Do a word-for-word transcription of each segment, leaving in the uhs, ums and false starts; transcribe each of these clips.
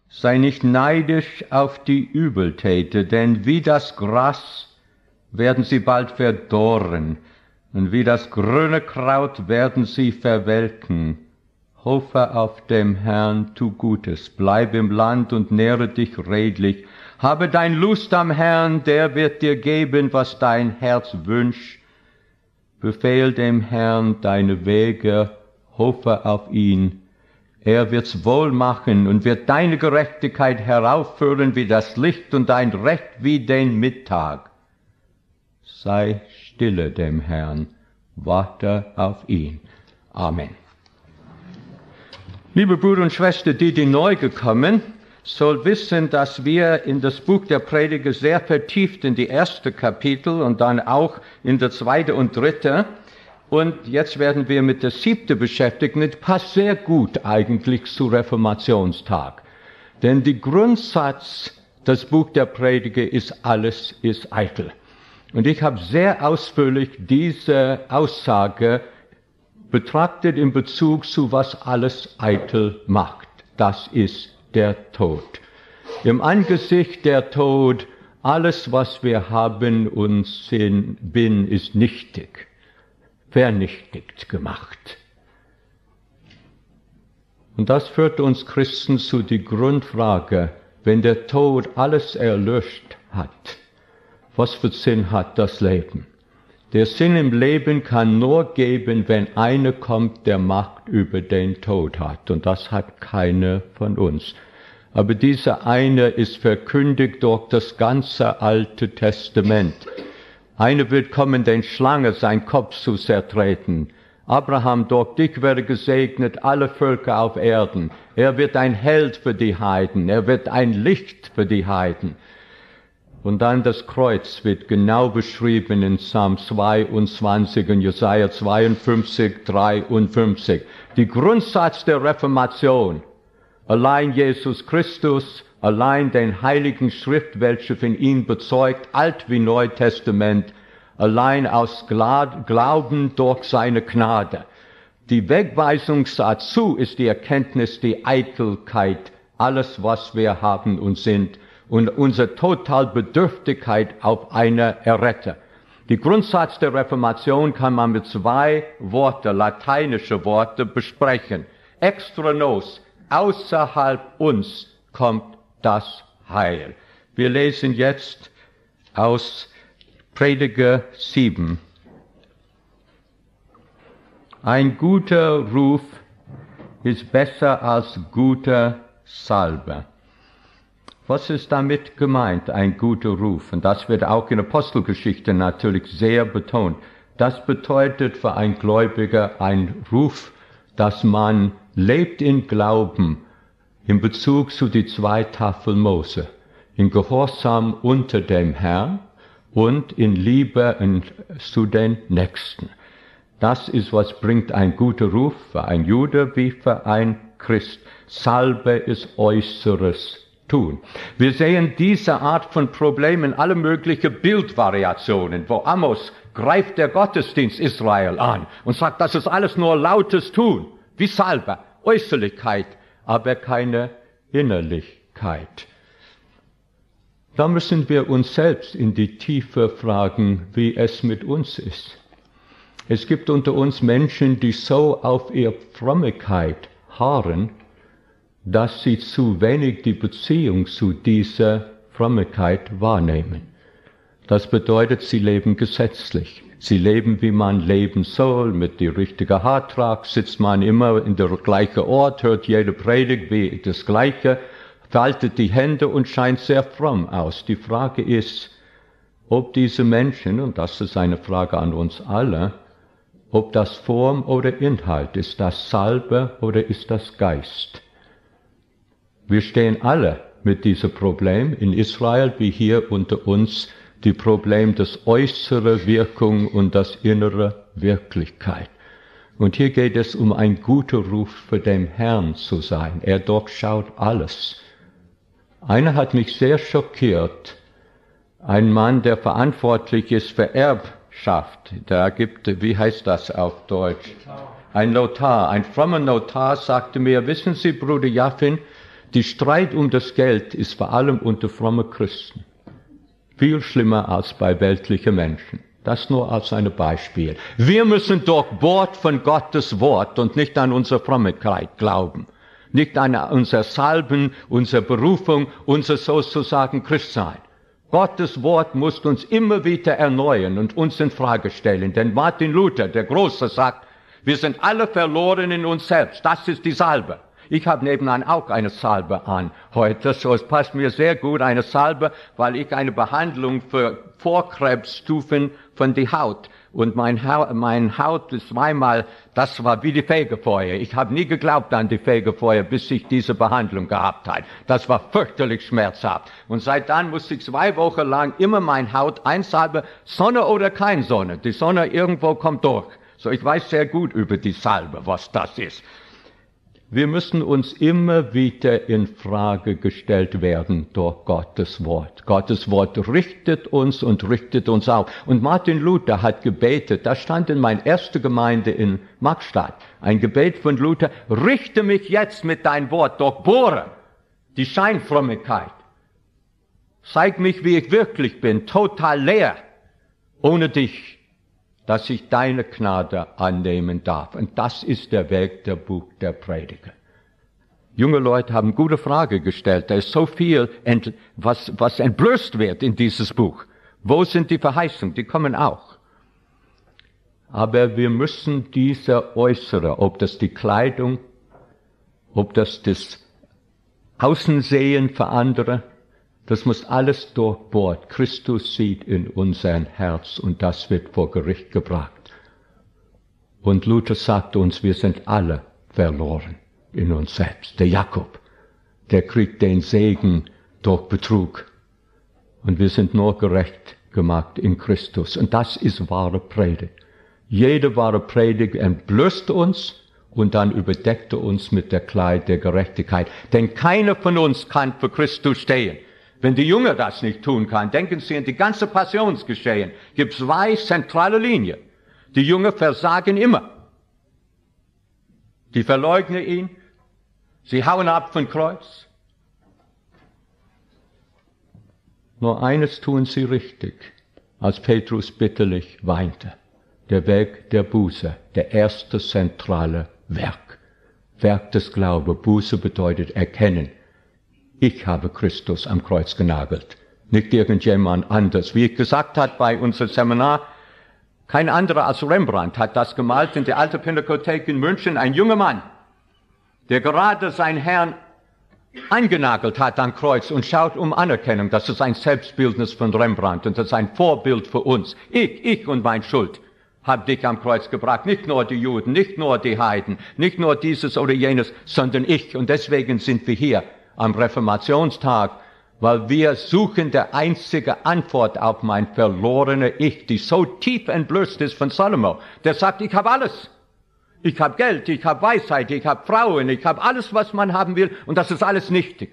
Sei nicht neidisch auf die Übeltäter, denn wie das Gras werden sie bald verdorren, und wie das grüne Kraut werden sie verwelken. Hoffe auf dem Herrn, tu Gutes, bleib im Land und nähre dich redlich. Habe dein Lust am Herrn, der wird dir geben, was dein Herz wünscht. Befehl dem Herrn deine Wege, hoffe auf ihn. Er wird's wohl machen und wird deine Gerechtigkeit heraufführen wie das Licht und dein Recht wie den Mittag. Sei stille dem Herrn, warte auf ihn. Amen. Liebe Brüder und Schwestern, die, die neu gekommen, soll wissen, dass wir in das Buch der Prediger sehr vertieft in die erste Kapitel und dann auch in der zweite und dritte. Und jetzt werden wir mit der siebte beschäftigt. Und das passt sehr gut eigentlich zu Reformationstag. Denn die Grundsatz des Buch der Prediger ist, alles ist eitel. Und ich habe sehr ausführlich diese Aussage betrachtet in Bezug zu was alles eitel macht. Das ist der Tod. Im Angesicht der Tod, alles was wir haben und sind, bin, ist nichtig, vernichtigt gemacht. Und das führt uns Christen zu die Grundfrage, wenn der Tod alles erlöscht hat, was für Sinn hat das Leben? Der Sinn im Leben kann nur geben, wenn einer kommt, der Macht über den Tod hat. Und das hat keiner von uns. Aber dieser eine ist verkündigt durch das ganze Alte Testament. Einer wird kommen, den Schlange sein Kopf zu zertreten. Abraham, durch dich werde gesegnet alle Völker auf Erden. Er wird ein Held für die Heiden. Er wird ein Licht für die Heiden. Und dann das Kreuz wird genau beschrieben in Psalm zweiundzwanzig und Jesaja zweiundfünfzig, dreiundfünfzig. Die Grundsatz der Reformation, allein Jesus Christus, allein den Heiligen Schrift, welche von ihm bezeugt, Alt wie Neu Testament, allein aus Glauben durch seine Gnade. Die Wegweisung dazu ist die Erkenntnis, die Eitelkeit, alles was wir haben und sind, und unsere Totalbedürftigkeit auf eine Erretter. Die Grundsatz der Reformation kann man mit zwei Worte, lateinische Worte, besprechen. Extra nos, außerhalb uns kommt das Heil. Wir lesen jetzt aus Prediger sieben. Ein guter Ruf ist besser als guter Salbe. Was ist damit gemeint, ein guter Ruf? Und das wird auch in Apostelgeschichte natürlich sehr betont. Das bedeutet für einen Gläubiger ein Ruf, dass man lebt in Glauben in Bezug zu die zwei Tafeln Mose, in Gehorsam unter dem Herrn und in Liebe zu den Nächsten. Das ist, was bringt ein guter Ruf für ein Jude wie für ein Christ. Salbe ist äußeres tun. Wir sehen diese Art von Problemen, alle möglichen Bildvariationen, wo Amos greift der Gottesdienst Israel an und sagt, das ist alles nur lautes Tun, wie Salbe, Äußerlichkeit, aber keine Innerlichkeit. Da müssen wir uns selbst in die Tiefe fragen, wie es mit uns ist. Es gibt unter uns Menschen, die so auf ihre Frömmigkeit harren, dass sie zu wenig die Beziehung zu dieser Frömmigkeit wahrnehmen. Das bedeutet, sie leben gesetzlich. Sie leben, wie man leben soll, mit der richtigen Haartrag, sitzt man immer in der gleichen Ort, hört jede Predigt wie das Gleiche, faltet die Hände und scheint sehr fromm aus. Die Frage ist, ob diese Menschen, und das ist eine Frage an uns alle, ob das Form oder Inhalt, ist das Salbe oder ist das Geist? Wir stehen alle mit diesem Problem in Israel wie hier unter uns, die Problem des äußeren Wirkung und das innere Wirklichkeit. Und hier geht es um ein guter Ruf für den Herrn zu sein. Er durchschaut alles. Einer hat mich sehr schockiert. Ein Mann, der verantwortlich ist für Erbschaft. Da gibt, wie heißt das auf Deutsch? Ein Notar. Ein frommer Notar sagte mir, wissen Sie, Bruder Jaffin, Die Streit um das Geld ist vor allem unter frommen Christen viel schlimmer als bei weltlichen Menschen. Das nur als ein Beispiel. Wir müssen durchbohrt von Gottes Wort und nicht an unsere Frömmigkeit glauben. Nicht an unser Salben, unsere Berufung, unser sozusagen Christsein. Gottes Wort muss uns immer wieder erneuern und uns in Frage stellen. Denn Martin Luther, der Große, sagt, wir sind alle verloren in uns selbst. Das ist die Salbe. Ich habe nebenan auch eine Salbe an heute, so es passt mir sehr gut, eine Salbe, weil ich eine Behandlung für Vorkrebsstufen von der Haut und mein, ha mein Haut ist zweimal, das war wie die Fegefeuer. Ich habe nie geglaubt an die Fegefeuer, bis ich diese Behandlung gehabt habe. Das war fürchterlich schmerzhaft. Und seit dann musste ich zwei Wochen lang immer mein Haut einsalben, Sonne oder kein Sonne. Die Sonne irgendwo kommt durch. So, ich weiß sehr gut über die Salbe, was das ist. Wir müssen uns immer wieder in Frage gestellt werden durch Gottes Wort. Gottes Wort richtet uns und richtet uns auf. Und Martin Luther hat gebetet, da stand in meiner ersten Gemeinde in Magstadt, ein Gebet von Luther, richte mich jetzt mit dein Wort, durchbohre die Scheinfrömmigkeit. Zeig mich, wie ich wirklich bin, total leer, ohne dich, dass ich deine Gnade annehmen darf. Und das ist der Weg der Buch der Prediger. Junge Leute haben gute Frage gestellt. Da ist so viel, was, was entblößt wird in dieses Buch. Wo sind die Verheißungen? Die kommen auch. Aber wir müssen diese äußere, ob das die Kleidung, ob das das Außensehen für andere, das muss alles durchbohrt. Christus sieht in unser Herz und das wird vor Gericht gebracht. Und Luther sagt uns, wir sind alle verloren in uns selbst. Der Jakob, der kriegt den Segen durch Betrug. Und wir sind nur gerecht gemacht in Christus. Und das ist wahre Predigt. Jede wahre Predigt entblößt uns und dann überdeckt er uns mit der Kleid der Gerechtigkeit. Denn keiner von uns kann für Christus stehen. Wenn die Jünger das nicht tun kann, denken Sie an die ganze Passionsgeschehen. Gibt zwei zentrale Linien. Die Jünger versagen immer. Die verleugnen ihn. Sie hauen ab vom Kreuz. Nur eines tun sie richtig, als Petrus bitterlich weinte. Der Weg der Buße, der erste zentrale Werk. Werk des Glaubens. Buße bedeutet erkennen. Ich habe Christus am Kreuz genagelt, nicht irgendjemand anders. Wie ich gesagt habe bei unserem Seminar, kein anderer als Rembrandt hat das gemalt in der Alten Pinakothek in München. Ein junger Mann, der gerade seinen Herrn angenagelt hat am Kreuz und schaut um Anerkennung. Das ist ein Selbstbildnis von Rembrandt und das ist ein Vorbild für uns. Ich, ich und mein Schuld habe dich am Kreuz gebracht. Nicht nur die Juden, nicht nur die Heiden, nicht nur dieses oder jenes, sondern ich. Und deswegen sind wir hier am Reformationstag, weil wir suchen die einzige Antwort auf mein verlorene Ich, die so tief entblößt ist von Salomo. Der sagt, ich habe alles. Ich habe Geld, ich habe Weisheit, ich habe Frauen, ich habe alles, was man haben will, und das ist alles nichtig.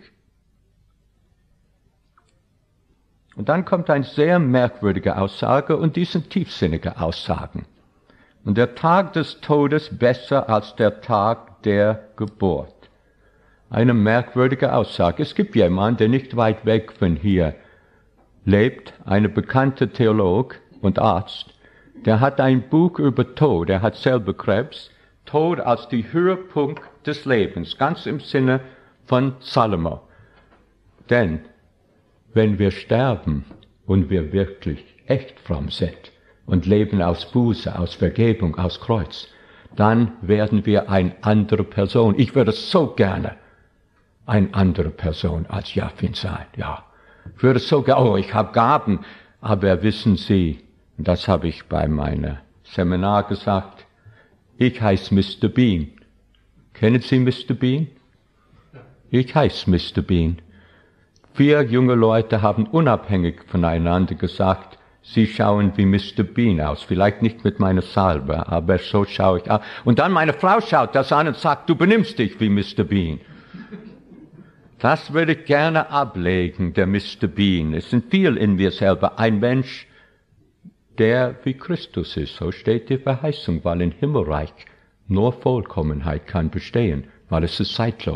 Und dann kommt eine sehr merkwürdige Aussage, und die sind tiefsinnige Aussagen. Und der Tag des Todes besser als der Tag der Geburt. Eine merkwürdige Aussage. Es gibt jemanden, der nicht weit weg von hier lebt, eine bekannte Theolog und Arzt, der hat ein Buch über Tod, er hat selber Krebs, Tod als die Höhepunkt des Lebens, ganz im Sinne von Salomo. Denn wenn wir sterben und wir wirklich echt fromm sind und leben aus Buße, aus Vergebung, aus Kreuz, dann werden wir eine andere Person. Ich würde so gerne eine andere Person als Jafin sein, ja. Ich würde so gerne, oh, ich habe Gaben, aber wissen Sie, das habe ich bei meinem Seminar gesagt, ich heiße Mister Bean. Kennen Sie Mister Bean? Ich heiße Mister Bean. Vier junge Leute haben unabhängig voneinander gesagt, sie schauen wie Mister Bean aus. Vielleicht nicht mit meiner Salbe, aber so schaue ich aus. Und dann meine Frau schaut das an und sagt, du benimmst dich wie Mister Bean. Das würde ich gerne ablegen, der Mister Bean. Es sind viel in mir selber. Ein Mensch, der wie Christus ist. So steht die Verheißung, weil im Himmelreich nur Vollkommenheit kann bestehen, weil es ist zeitlos.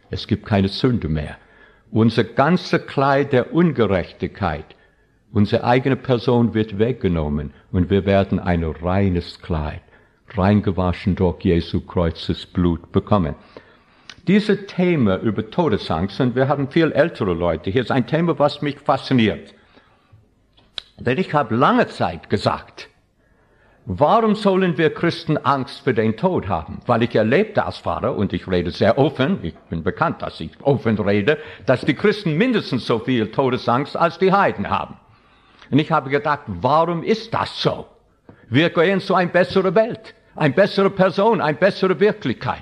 Es gibt keine Sünde mehr. Unser ganze Kleid der Ungerechtigkeit, unsere eigene Person wird weggenommen und wir werden ein reines Kleid, reingewaschen durch Jesu Kreuzes Blut bekommen. Dieses Thema über Todesangst, und wir haben viel ältere Leute hier, ist ein Thema, was mich fasziniert. Denn ich habe lange Zeit gesagt, warum sollen wir Christen Angst vor den Tod haben? Weil ich erlebte als Pfarrer, und ich rede sehr offen, ich bin bekannt, dass ich offen rede, dass die Christen mindestens so viel Todesangst als die Heiden haben. Und ich habe gedacht, warum ist das so? Wir gehen zu einer besseren Welt, eine bessere Person, eine bessere Wirklichkeit.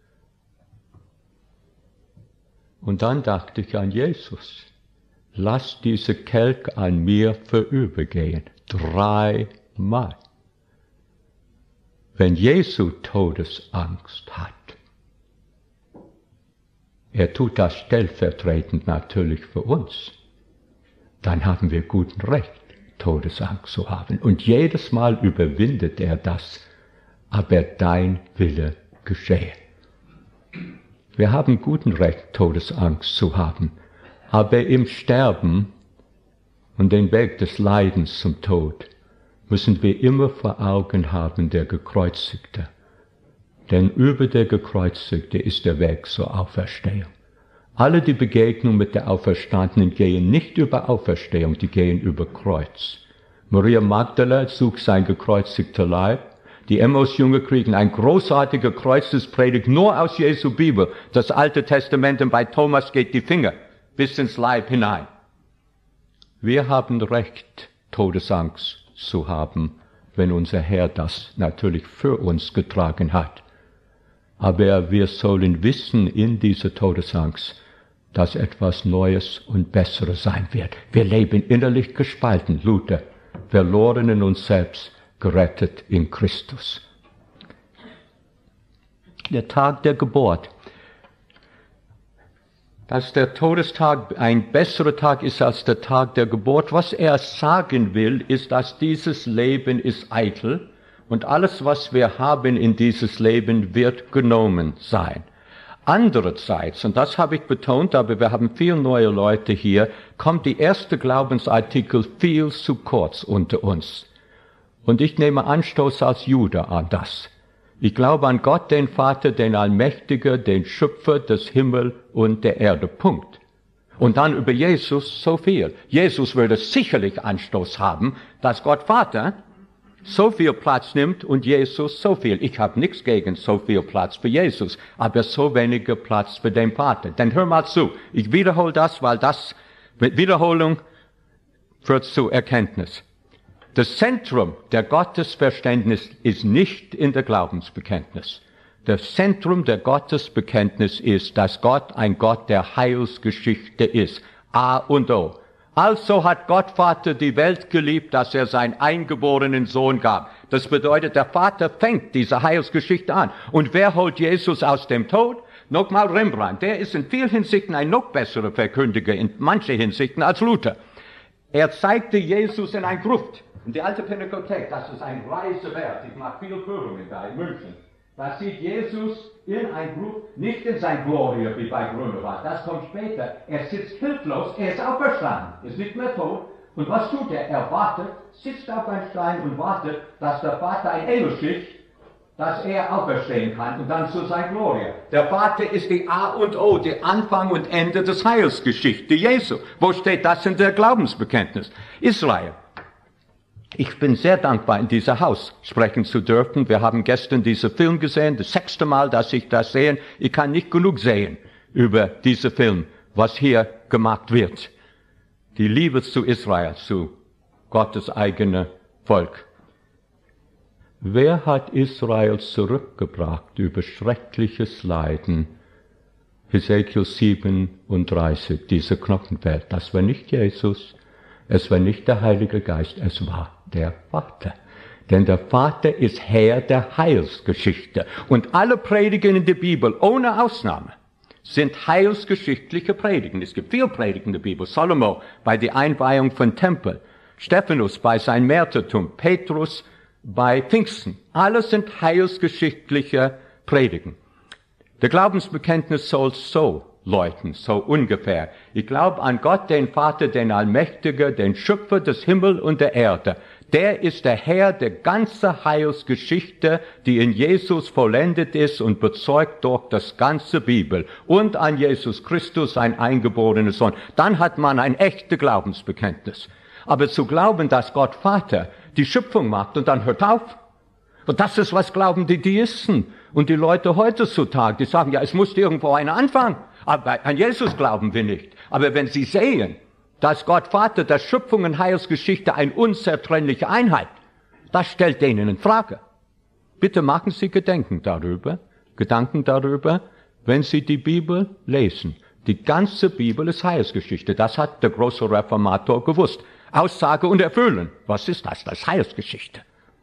Und dann dachte ich an Jesus. Lass diese Kelch an mir vorübergehen. Dreimal. Wenn Jesu Todesangst hat, er tut das stellvertretend natürlich für uns, dann haben wir guten Recht, Todesangst zu haben. Und jedes Mal überwindet er das, aber dein Wille geschehe. Wir haben guten Recht, Todesangst zu haben, aber im Sterben und den Weg des Leidens zum Tod müssen wir immer vor Augen haben, der Gekreuzigte. Denn über der Gekreuzigte ist der Weg zur Auferstehung. Alle die Begegnungen mit der Auferstandenen gehen nicht über Auferstehung, die gehen über Kreuz. Maria Magdala sucht sein gekreuzigter Leib. Die Emmaus-Jünger kriegen ein großartiger Kreuzespredigt nur aus Jesu Bibel. Das Alte Testament, und bei Thomas geht die Finger bis ins Leib hinein. Wir haben Recht, Todesangst zu haben, wenn unser Herr das natürlich für uns getragen hat. Aber wir sollen wissen in dieser Todesangst, dass etwas Neues und Besseres sein wird. Wir leben innerlich gespalten, Luther, verloren in uns selbst, gerettet in Christus. Der Tag der Geburt. Dass der Todestag ein besserer Tag ist als der Tag der Geburt. Was er sagen will, ist, dass dieses Leben ist eitel und alles, was wir haben in dieses Leben, wird genommen sein. Andererseits, und das habe ich betont, aber wir haben viele neue Leute hier, kommt die erste Glaubensartikel viel zu kurz unter uns. Und ich nehme Anstoß als Jude an das. Ich glaube an Gott, den Vater, den Allmächtiger, den Schöpfer des Himmels und der Erde. Punkt. Und dann über Jesus so viel. Jesus würde sicherlich Anstoß haben, dass Gott Vater so viel Platz nimmt und Jesus so viel. Ich habe nichts gegen so viel Platz für Jesus, aber so weniger Platz für den Vater. Denn hör mal zu, ich wiederhole das, weil das mit Wiederholung führt zu Erkenntnis. Das Zentrum der Gottesverständnis ist nicht in der Glaubensbekenntnis. Das Zentrum der Gottesbekenntnis ist, dass Gott ein Gott der Heilsgeschichte ist. A und O. Also hat Gott Vater die Welt geliebt, dass er seinen eingeborenen Sohn gab. Das bedeutet, der Vater fängt diese Heilsgeschichte an. Und wer holt Jesus aus dem Tod? Nochmal Rembrandt. Der ist in vielen Hinsichten ein noch besserer Verkündiger, in manchen Hinsichten als Luther. Er zeigte Jesus in ein Gruft. Und die alte Pinakothek, das ist ein reiser Wert. Ich mache viele Führungen da in München. Da sieht Jesus in ein Gruft, nicht in sein Gloria wie bei Grünewald. Das kommt später. Er sitzt hilflos, er ist auferstanden, ist nicht mehr tot. Und was tut er? Er wartet, sitzt auf einem Stein und wartet, dass der Vater ein Engel schickt, dass er auferstehen kann und dann zu sein Gloria. Der Vater ist die A und O, die Anfang und Ende des Heilsgeschichte Jesu. Wo steht das in der Glaubensbekenntnis? Israel. Ich bin sehr dankbar, in diesem Haus sprechen zu dürfen. Wir haben gestern diesen Film gesehen, das sechste Mal, dass ich das sehe. Ich kann nicht genug sehen über diesen Film, was hier gemacht wird. Die Liebe zu Israel, zu Gottes eigenem Volk. Wer hat Israel zurückgebracht über schreckliches Leiden? Hesekiel siebenunddreißig, diese Knochenwelt. Das war nicht Jesus, es war nicht der Heilige Geist, es war der Vater. Denn der Vater ist Herr der Heilsgeschichte. Und alle Predigen in der Bibel, ohne Ausnahme, sind heilsgeschichtliche Predigen. Es gibt viele Predigen in der Bibel. Salomo bei der Einweihung von Tempel, Stephanus bei seinem Märtyrertum, Petrus bei Pfingsten. Alles sind heilsgeschichtliche Predigen. Der Glaubensbekenntnis soll so läuten, so ungefähr. Ich glaube an Gott, den Vater, den Allmächtigen, den Schöpfer des Himmels und der Erde. Der ist der Herr der ganzen Heilsgeschichte, die in Jesus vollendet ist und bezeugt durch das ganze Bibel. Und an Jesus Christus, sein eingeborener Sohn. Dann hat man ein echtes Glaubensbekenntnis. Aber zu glauben, dass Gott Vater die Schöpfung macht und dann hört auf. Und das ist, was glauben die Deisten und die Leute heutzutage. Die sagen, ja, es muss irgendwo einer anfangen. Aber an Jesus glauben wir nicht. Aber wenn sie sehen, dass Gott Vater, dass Schöpfung und Heilsgeschichte eine unzertrennliche Einheit, das stellt denen in Frage. Bitte machen Sie Gedanken darüber, Gedanken darüber, wenn Sie die Bibel lesen. Die ganze Bibel ist Heilsgeschichte. Das hat der große Reformator gewusst. Aussage und Erfüllen. Was ist das? Das ist Heilsgeschichte.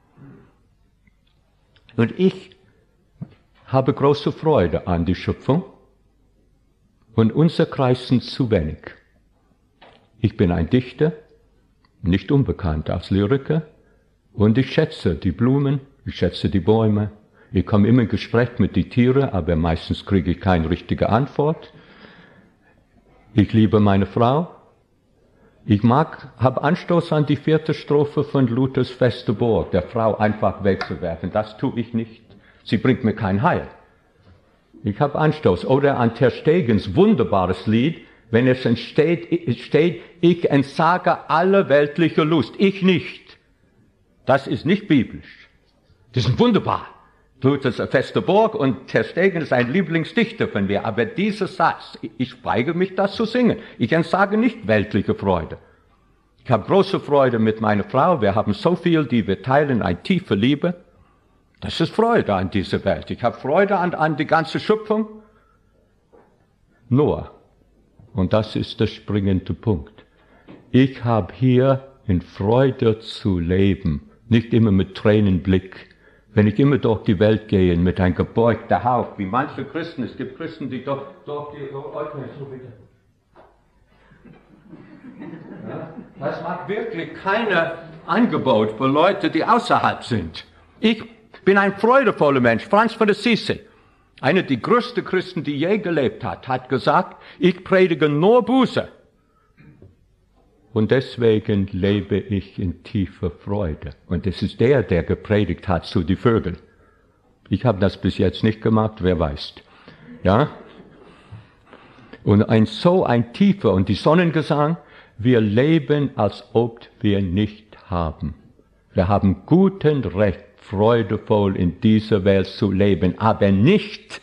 Und ich habe große Freude an die Schöpfung und unser Kreis sind zu wenig. Ich bin ein Dichter, nicht unbekannt als Lyriker, und ich schätze die Blumen, ich schätze die Bäume. Ich komme immer in Gespräch mit den Tieren, aber meistens kriege ich keine richtige Antwort. Ich liebe meine Frau. Ich mag, habe Anstoß an die vierte Strophe von Luthers Feste Burg, der Frau einfach wegzuwerfen. Das tue ich nicht. Sie bringt mir kein Heil. Ich habe Anstoß. Oder an Ter Stegens wunderbares Lied, wenn es entsteht, steht, ich entsage alle weltliche Lust. Ich nicht. Das ist nicht biblisch. Das ist wunderbar. Luthers Feste Burg und Ter Stegen ist ein Lieblingsdichter von mir. Aber dieser Satz, ich weigere mich, das zu singen. Ich entsage nicht weltliche Freude. Ich habe große Freude mit meiner Frau. Wir haben so viel, die wir teilen, eine tiefe Liebe. Das ist Freude an dieser Welt. Ich habe Freude an, an die ganze Schöpfung. Nur, und das ist der springende Punkt, ich habe hier in Freude zu leben, nicht immer mit Tränenblick. Wenn ich immer durch die Welt gehe mit ein gebeugter Haupt, wie manche Christen, es gibt Christen, die doch, doch, die, oh, okay, so bitte. Ja, das macht wirklich kein Angebot für Leute, die außerhalb sind. Ich bin ein freudevoller Mensch. Franz von Assisi, einer der größten Christen, die je gelebt hat, hat gesagt, ich predige nur Buße. Und deswegen lebe ich in tiefer Freude. Und es ist der, der gepredigt hat zu den Vögeln. Ich habe das bis jetzt nicht gemacht, wer weiß. Ja? Und ein so ein tiefer, und die Sonnengesang, wir leben, als ob wir nicht haben. Wir haben guten Recht, freudevoll in dieser Welt zu leben, aber nicht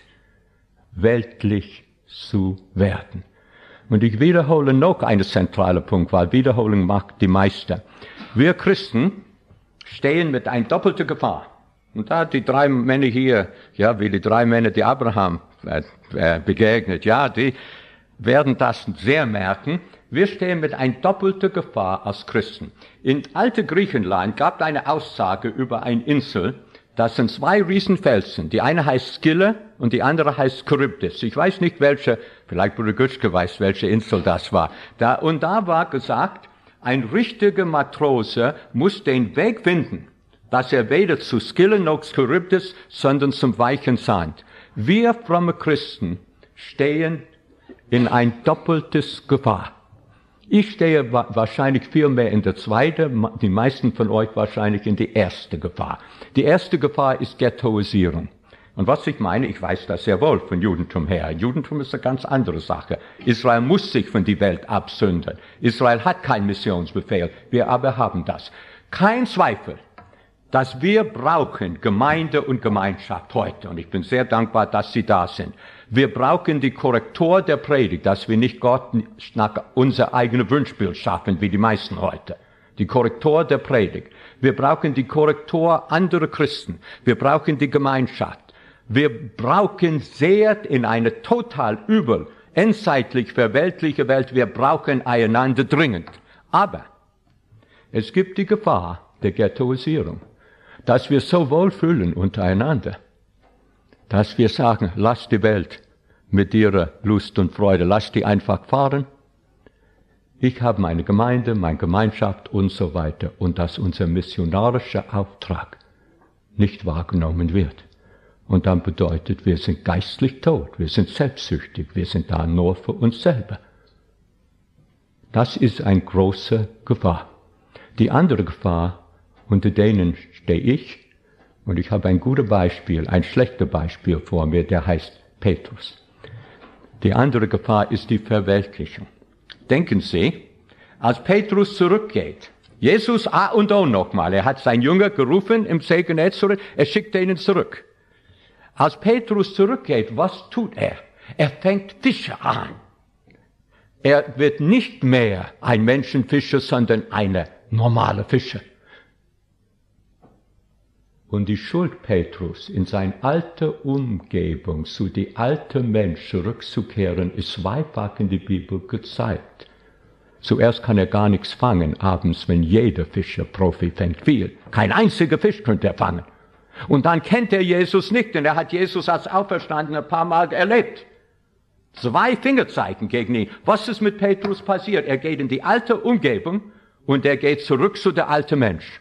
weltlich zu werden. Und ich wiederhole noch einen zentralen Punkt, weil Wiederholung macht die Meister. Wir Christen stehen mit einer doppelten Gefahr. Und da die drei Männer hier, ja, wie die drei Männer, die Abraham äh, begegnet, ja, die werden das sehr merken. Wir stehen mit einer doppelten Gefahr als Christen. In alte Griechenland gab es eine Aussage über eine Insel. Das sind zwei Riesenfelsen. Die eine heißt Skylla und die andere heißt Charybdis. Ich weiß nicht, welche, vielleicht Bruder Gütschke weiß, welche Insel das war. Da, und da war gesagt, ein richtiger Matrose muss den Weg finden, dass er weder zu Skylla noch zu Charybdis, sondern zum weichen Sand. Wir fromme Christen stehen in ein doppeltes Gefahr. Ich stehe wahrscheinlich viel mehr in der zweiten, die meisten von euch wahrscheinlich in die erste Gefahr. Die erste Gefahr ist Ghettoisierung. Und was ich meine, ich weiß das sehr wohl von Judentum her. Judentum ist eine ganz andere Sache. Israel muss sich von der Welt absondern. Israel hat keinen Missionsbefehl. Wir aber haben das. Kein Zweifel, dass wir brauchen Gemeinde und Gemeinschaft heute. Und ich bin sehr dankbar, dass Sie da sind. Wir brauchen die Korrektur der Predigt, dass wir nicht Gott nach unser eigenes Wunschbild schaffen, wie die meisten heute. Die Korrektur der Predigt. Wir brauchen die Korrektur anderer Christen. Wir brauchen die Gemeinschaft. Wir brauchen sehr in einer total übel, endzeitlich verweltliche Welt, wir brauchen einander dringend. Aber es gibt die Gefahr der Ghettoisierung, dass wir so wohl fühlen untereinander, dass wir sagen, lass die Welt mit ihrer Lust und Freude, lass die einfach fahren. Ich habe meine Gemeinde, meine Gemeinschaft und so weiter. Und dass unser missionarischer Auftrag nicht wahrgenommen wird. Und dann bedeutet, wir sind geistlich tot, wir sind selbstsüchtig, wir sind da nur für uns selber. Das ist eine große Gefahr. Die andere Gefahr, unter denen stehe ich, und ich habe ein gutes Beispiel, ein schlechtes Beispiel vor mir, der heißt Petrus. Die andere Gefahr ist die Verweltlichung. Denken Sie, als Petrus zurückgeht, Jesus A und O nochmal, er hat seinen Jünger gerufen im See Genezareth, er schickt ihn zurück. Als Petrus zurückgeht, was tut er? Er fängt Fische an. Er wird nicht mehr ein Menschenfischer, sondern eine normale Fischer. Und die Schuld Petrus, in seine alte Umgebung, zu die alte Mensch zurückzukehren, ist zweifach in der Bibel gezeigt. Zuerst kann er gar nichts fangen, abends, wenn jeder Fischer Profi fängt viel. Kein einziger Fisch könnte er fangen. Und dann kennt er Jesus nicht, denn er hat Jesus als Auferstanden ein paar Mal erlebt. Zwei Fingerzeichen gegen ihn. Was ist mit Petrus passiert? Er geht in die alte Umgebung und er geht zurück zu der alten Mensch.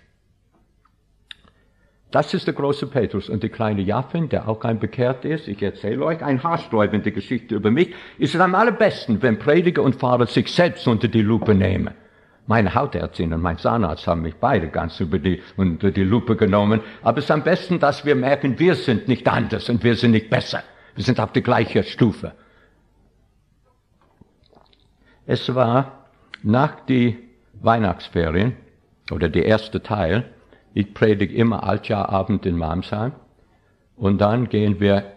Das ist der große Petrus. Und der kleine Jaffin, der auch ein Bekehrt ist, ich erzähle euch eine haarsträubende Geschichte über mich, ist es am allerbesten, wenn Prediger und Pfarrer sich selbst unter die Lupe nehmen. Meine Hautärztin und mein Zahnarzt haben mich beide ganz über die, unter die Lupe genommen. Aber es ist am besten, dass wir merken, wir sind nicht anders und wir sind nicht besser. Wir sind auf der gleichen Stufe. Es war nach die Weihnachtsferien, oder der erste Teil, ich predige immer Altjahrabend in Malmsheim, und dann gehen wir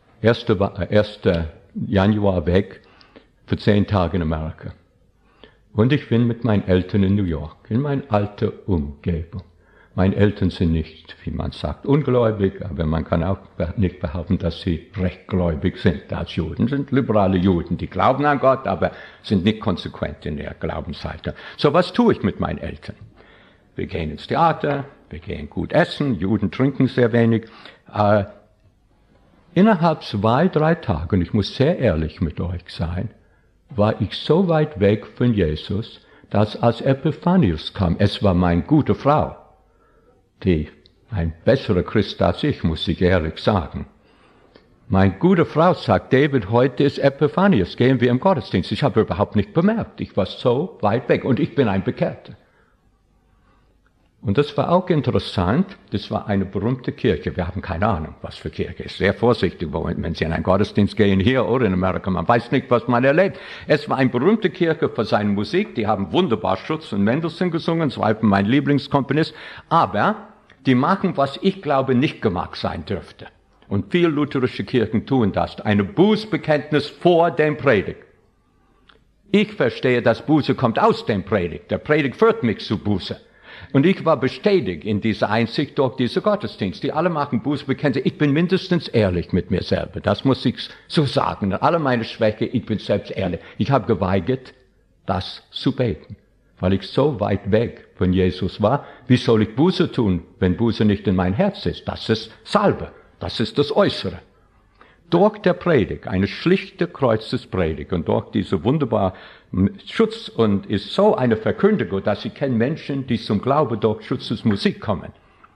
ersten Januar weg für zehn Tage in Amerika. Und ich bin mit meinen Eltern in New York, in meine alte Umgebung. Meine Eltern sind nicht, wie man sagt, ungläubig, aber man kann auch nicht behaupten, dass sie rechtgläubig sind. Als Juden sind liberale Juden, die glauben an Gott, aber sind nicht konsequent in ihrer Glaubenshaltung. So, was tue ich mit meinen Eltern? Wir gehen ins Theater, wir gehen gut essen, Juden trinken sehr wenig. Äh, innerhalb zwei, drei Tage, und ich muss sehr ehrlich mit euch sein, war ich so weit weg von Jesus, dass als Epiphanius kam, es war meine gute Frau, die ein besserer Christ als ich, muss ich ehrlich sagen. Meine gute Frau sagt, David, heute ist Epiphanius, gehen wir im Gottesdienst. Ich habe überhaupt nicht bemerkt, ich war so weit weg und ich bin ein Bekehrter. Und das war auch interessant, das war eine berühmte Kirche. Wir haben keine Ahnung, was für Kirche ist. Sehr vorsichtig, wenn Sie in einen Gottesdienst gehen, hier oder in Amerika, man weiß nicht, was man erlebt. Es war eine berühmte Kirche für seine Musik, die haben wunderbar Schutz und Mendelssohn gesungen, das war mein Lieblingskomponist, aber die machen, was ich glaube, nicht gemacht sein dürfte. Und viele lutherische Kirchen tun das, eine Bußbekenntnis vor dem Predigt. Ich verstehe, dass Buße kommt aus dem Predigt. Der Predigt führt mich zu Buße. Und ich war bestätigt in dieser Einsicht durch diese Gottesdienst. Die alle machen Bußbekenntnis. Ich bin mindestens ehrlich mit mir selber. Das muss ich so sagen. Alle meine Schwäche, ich bin selbst ehrlich. Ich habe geweigert, das zu beten, weil ich so weit weg von Jesus war. Wie soll ich Buße tun, wenn Buße nicht in mein Herz ist? Das ist Salbe. Das ist das Äußere. Durch der Predigt, eine schlichte Kreuzespredigt und durch diese wunderbare Schutz und ist so eine Verkündigung, dass ich kenne Menschen, die zum Glauben durch Schutzesmusik kommen.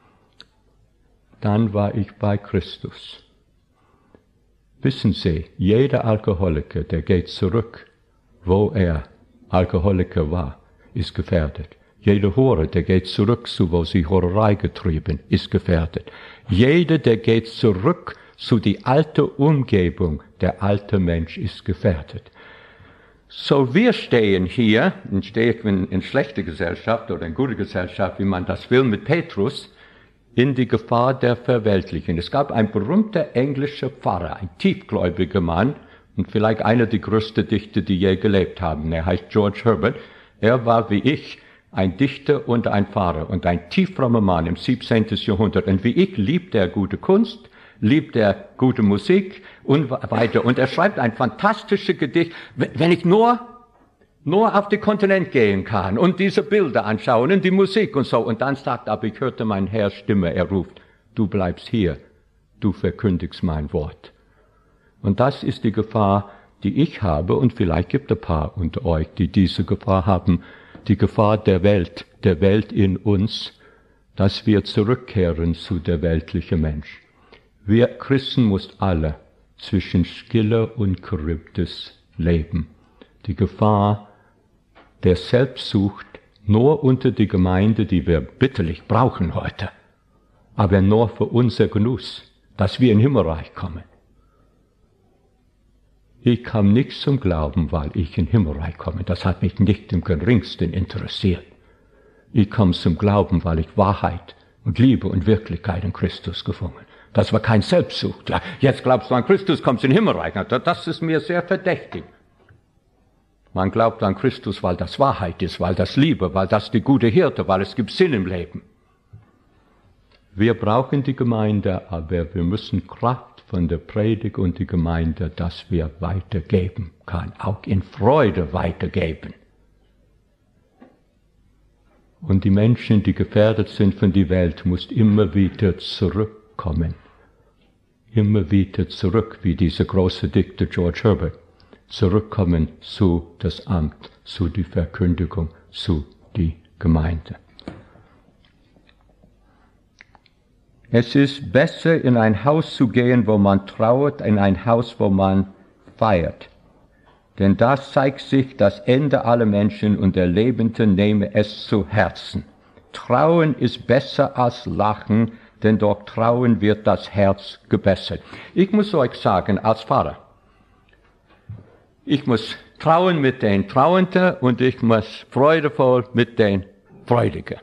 Dann war ich bei Christus. Wissen Sie, jeder Alkoholiker, der geht zurück, wo er Alkoholiker war, ist gefährdet. Jeder Hure, der geht zurück zu, wo sie Hurerei getrieben, ist gefährdet. Jeder, der geht zurück zu die alte Umgebung, der alte Mensch ist gefährdet. So, wir stehen hier, und stehe ich in, in schlechter Gesellschaft oder in guter Gesellschaft, wie man das will, mit Petrus, in die Gefahr der Verweltlichung. Es gab ein berühmter englischer Pfarrer, ein tiefgläubiger Mann, und vielleicht einer der größten Dichter, die je gelebt haben. Er heißt George Herbert. Er war wie ich ein Dichter und ein Pfarrer und ein tieffrommer Mann im siebzehnten Jahrhundert. Und wie ich liebte er gute Kunst, liebt er gute Musik und weiter. Und er schreibt ein fantastisches Gedicht. Wenn ich nur, nur auf den Kontinent gehen kann und diese Bilder anschauen und die Musik und so. Und dann sagt, aber ich hörte mein Herr Stimme. Er ruft, du bleibst hier. Du verkündigst mein Wort. Und das ist die Gefahr, die ich habe. Und vielleicht gibt es ein paar unter euch, die diese Gefahr haben. Die Gefahr der Welt, der Welt in uns, dass wir zurückkehren zu der weltlichen Mensch. Wir Christen müssen alle zwischen Stille und Charybdis leben. Die Gefahr der Selbstsucht nur unter die Gemeinde, die wir bitterlich brauchen heute, aber nur für unser Genuss, dass wir in Himmelreich kommen. Ich kam nicht zum Glauben, weil ich in Himmelreich komme. Das hat mich nicht im geringsten interessiert. Ich kam zum Glauben, weil ich Wahrheit und Liebe und Wirklichkeit in Christus gefunden. Das war kein Selbstsucht. Jetzt glaubst du an Christus, kommst in den Himmelreich. Das ist mir sehr verdächtig. Man glaubt an Christus, weil das Wahrheit ist, weil das Liebe, weil das die gute Hirte, weil es gibt Sinn im Leben. Wir brauchen die Gemeinde, aber wir müssen Kraft von der Predigt und die Gemeinde, dass wir weitergeben kann, auch in Freude weitergeben. Und die Menschen, die gefährdet sind von der Welt, müssen immer wieder zurückkommen. Immer wieder zurück, wie dieser große Dichter George Herbert. Zurückkommen zu das Amt, zu die Verkündigung, zu die Gemeinde. Es ist besser, in ein Haus zu gehen, wo man trauert, in ein Haus, wo man feiert. Denn da zeigt sich das Ende aller Menschen und der Lebende nehme es zu Herzen. Trauen ist besser als Lachen, denn durch Trauen wird das Herz gebessert. Ich muss euch sagen, als Pfarrer, ich muss trauen mit den Trauenden und ich muss freudevoll mit den Freudigen.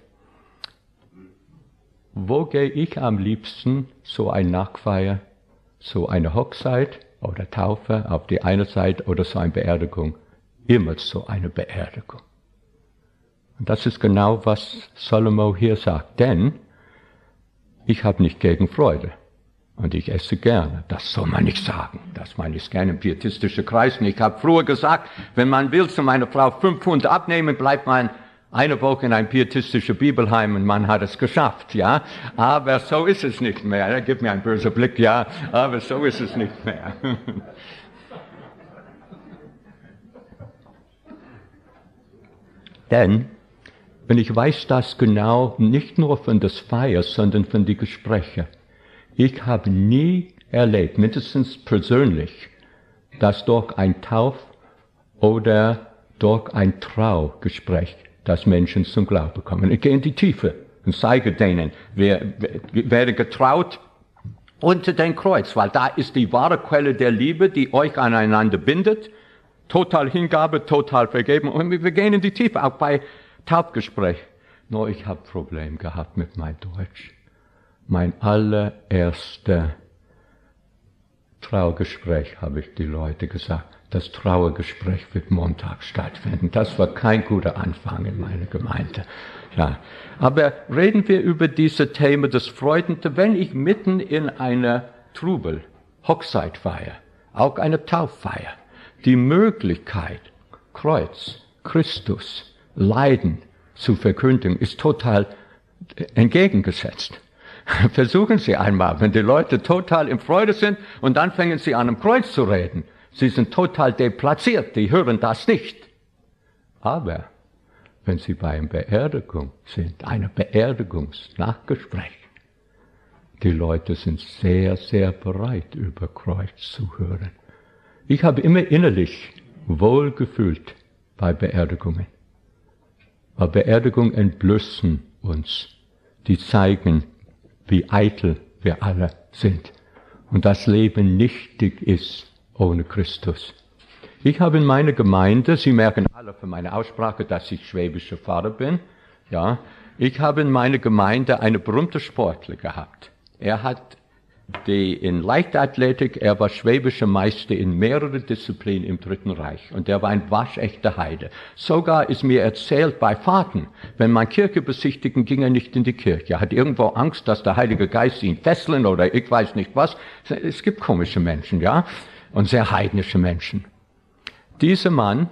Wo gehe ich am liebsten zu einer Nachfeier, zu einer Hochzeit oder Taufe auf die eine Seite oder zu einer Beerdigung? Immer zu einer Beerdigung. Und das ist genau, was Salomo hier sagt. Denn ich habe nicht gegen Freude. Und ich esse gerne. Das soll man nicht sagen. Das meine ich gerne in pietistischen Kreisen. Ich habe früher gesagt, wenn man will zu meiner Frau fünf Pfund abnehmen, bleibt man eine Woche in ein pietistisches Bibelheim und man hat es geschafft, ja. Aber so ist es nicht mehr. Er gibt mir einen bösen Blick, ja. Aber so ist es nicht mehr. Denn, wenn ich weiß das genau, nicht nur von des Feiers, sondern von den Gesprächen. Ich habe nie erlebt, mindestens persönlich, dass durch ein Tauf oder durch ein Traugespräch, dass Menschen zum Glauben kommen. Ich gehe in die Tiefe und zeige denen, wir, wir werden getraut unter den Kreuz, weil da ist die wahre Quelle der Liebe, die euch aneinander bindet. Total Hingabe, total Vergeben. Und wir gehen in die Tiefe, auch bei Taufgespräch. Nur ich habe Probleme gehabt mit meinem Deutsch. Mein allererster Traugespräch, habe ich die Leute gesagt. Das Trauergespräch wird Montag stattfinden. Das war kein guter Anfang in meiner Gemeinde. Ja, aber reden wir über diese Themen des Freudenden. Wenn ich mitten in einer Trubel, Hochzeitfeier, auch eine Tauffeier, die Möglichkeit, Kreuz, Christus, Leiden zu verkündigen, ist total entgegengesetzt. Versuchen Sie einmal, wenn die Leute total in Freude sind und dann fangen sie an, am Kreuz zu reden. Sie sind total deplatziert, die hören das nicht. Aber wenn Sie bei einer Beerdigung sind, einer Beerdigungsnachgespräch, die Leute sind sehr, sehr bereit, über Kreuz zu hören. Ich habe immer innerlich wohlgefühlt bei Beerdigungen. Weil Beerdigungen entblößen uns, die zeigen, wie eitel wir alle sind und das Leben nichtig ist ohne Christus. Ich habe in meiner Gemeinde, Sie merken alle von meiner Aussprache, dass ich schwäbischer Pfarrer bin, ja, ich habe in meiner Gemeinde einen berühmten Sportler gehabt. Er hat die in Leichtathletik, er war schwäbischer Meister in mehreren Disziplinen im Dritten Reich und er war ein waschechter Heide. Sogar ist mir erzählt, bei Fahrten, wenn man Kirche besichtigen, ging er nicht in die Kirche. Er hat irgendwo Angst, dass der Heilige Geist ihn fesseln oder ich weiß nicht was. Es gibt komische Menschen, ja, und sehr heidnische Menschen. Dieser Mann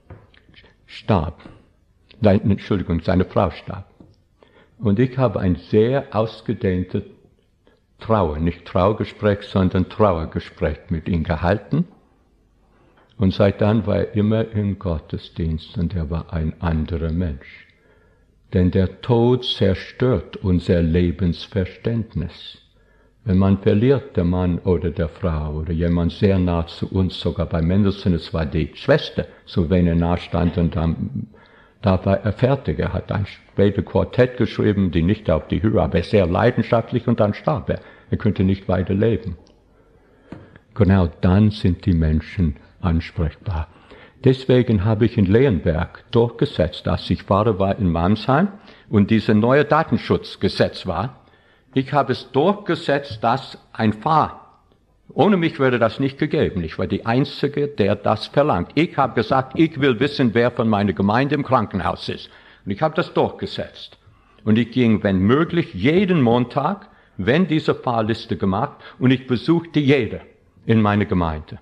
starb. Nein, Entschuldigung, seine Frau starb. Und ich habe ein sehr ausgedehntes Trauer, nicht Traugespräch, sondern Trauergespräch mit ihm gehalten. Und seit dann war er immer im Gottesdienst und er war ein anderer Mensch. Denn der Tod zerstört unser Lebensverständnis. Wenn man verliert, der Mann oder der Frau oder jemand sehr nah zu uns, sogar bei Mendelssohn, es war die Schwester, so wenn er nah stand und dann, da war er fertig. Er hat ein spätes Quartett geschrieben, die nicht auf die Höhe, aber sehr leidenschaftlich, und dann starb er. Er könnte nicht weiter leben. Genau dann sind die Menschen ansprechbar. Deswegen habe ich in Leonberg durchgesetzt, als ich Pfarrer war in Mannheim und dieses neue Datenschutzgesetz war. Ich habe es durchgesetzt, dass ein Pfarrer, ohne mich wäre das nicht gegeben. Ich war der Einzige, der das verlangt. Ich habe gesagt, ich will wissen, wer von meiner Gemeinde im Krankenhaus ist. Und ich habe das durchgesetzt. Und ich ging, wenn möglich, jeden Montag, wenn diese Pfarrliste gemacht, und ich besuchte jede in meiner Gemeinde.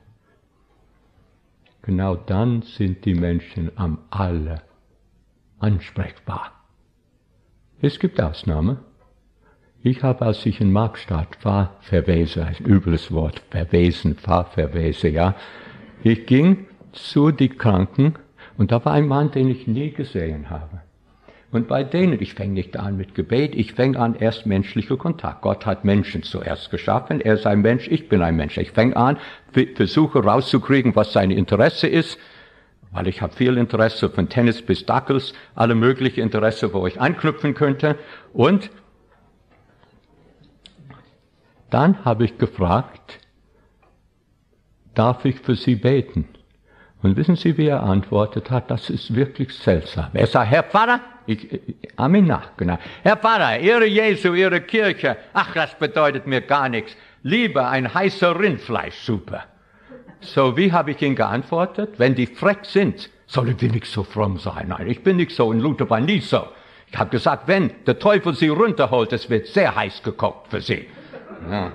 Genau dann sind die Menschen am aller ansprechbar. Es gibt Ausnahmen. Ich habe, als ich in Markstadt war, Verwese, ein übles Wort, Verwesen, Fahrverwese, ja. Ich ging zu den Kranken und da war ein Mann, den ich nie gesehen habe. Und bei denen, ich fange nicht an mit Gebet, ich fange an erst menschlicher Kontakt. Gott hat Menschen zuerst geschaffen, er ist ein Mensch, ich bin ein Mensch. Ich fange an, versuche rauszukriegen, was sein Interesse ist, weil ich habe viel Interesse, von Tennis bis Dackels, alle möglichen Interesse, wo ich anknüpfen könnte. Und dann habe ich gefragt, darf ich für Sie beten? Und wissen Sie, wie er antwortet hat? Das ist wirklich seltsam. Er sagt, Herr Pfarrer, ich, ich habe ihn nachgedacht. Herr Pfarrer, Ihre Jesu, Ihre Kirche, ach, das bedeutet mir gar nichts. Lieber ein heißer Rindfleischsuppe. So, wie habe ich ihn geantwortet? Wenn die frech sind, sollen wir nicht so fromm sein. Nein, ich bin nicht so, und Luther war nie so. Ich habe gesagt, wenn der Teufel Sie runterholt, es wird sehr heiß gekocht für Sie. Ja.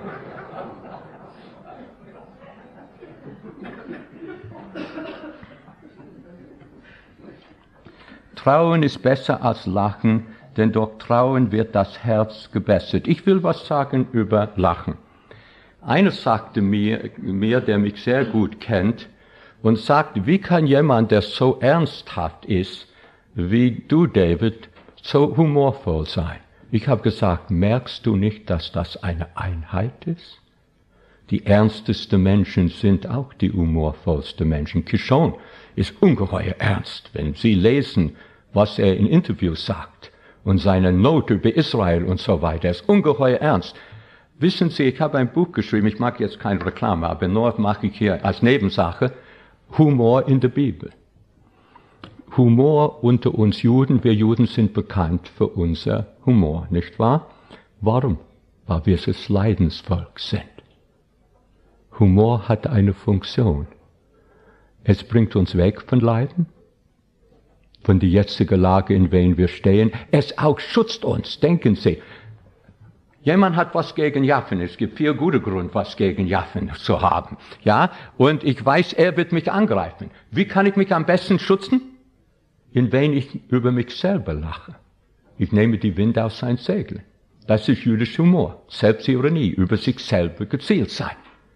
Trauen ist besser als Lachen, denn durch Trauen wird das Herz gebessert. Ich will was sagen über Lachen. Einer sagte mir, mir, der mich sehr gut kennt, und sagte, wie kann jemand, der so ernsthaft ist, wie du, David, so humorvoll sein? Ich habe gesagt, merkst du nicht, dass das eine Einheit ist? Die ernstesten Menschen sind auch die humorvollsten Menschen. Kishon ist ungeheuer ernst, wenn Sie lesen, was er in Interviews sagt und seine Note über Israel und so weiter. Er ist ungeheuer ernst. Wissen Sie, ich habe ein Buch geschrieben, ich mag jetzt keine Reklame, aber nur mache ich hier als Nebensache, Humor in der Bibel. Humor unter uns Juden, wir Juden sind bekannt für unser Humor, nicht wahr? Warum? Weil wir das Leidensvolk sind. Humor hat eine Funktion. Es bringt uns weg von Leiden, von der jetzigen Lage, in der wir stehen. Es auch schützt uns, denken Sie. Jemand hat was gegen Jaffen. Es gibt vier gute Gründe, was gegen Jaffen zu haben. Ja, und ich weiß, er wird mich angreifen. Wie kann ich mich am besten schützen? Indem ich über mich selber lache. Ich nehme die Wind aus seinen Segeln. Das ist jüdischer Humor. Selbstironie, über sich selber gezielt sein.